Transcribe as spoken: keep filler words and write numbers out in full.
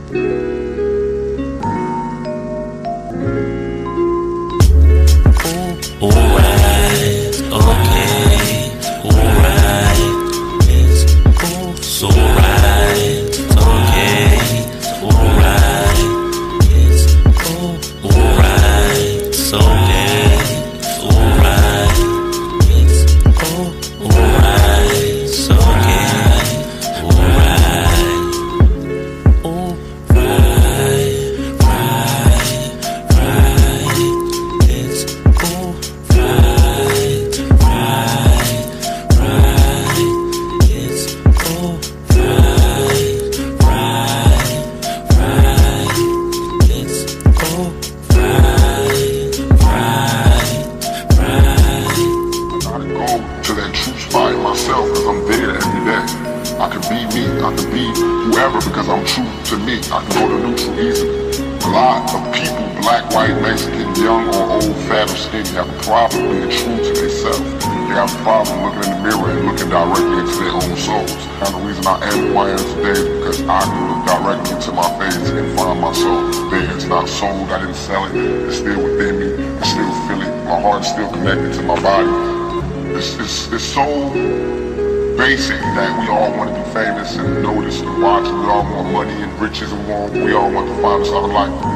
Alright, okay, alright, it's oh so right, okay, alright, it's oh alright, so okay, alright, it's oh alright, so okay, alright, oh right, right, right, it's oh right, right, right, it's oh right, right, right, it's oh right, right, right. I gotta go to that true spot in myself because I'm there every day. I can be me, I can be whoever because I'm true to me. I can go to neutral easily. A lot of people, black, white, Mexican, young or old, fat or skinny, have a problem being true to themselves. They have a problem looking in the mirror and looking directly into their own souls. And the reason I am who I am today is because I can look directly into my face and find my soul there. It's not sold, I didn't sell it. It's still within me. I still feel it. My heart's still connected to my body. It's, it's, it's so basic that we all want to be famous and noticed and watched. We all want money and riches and want, we all want to find us our life.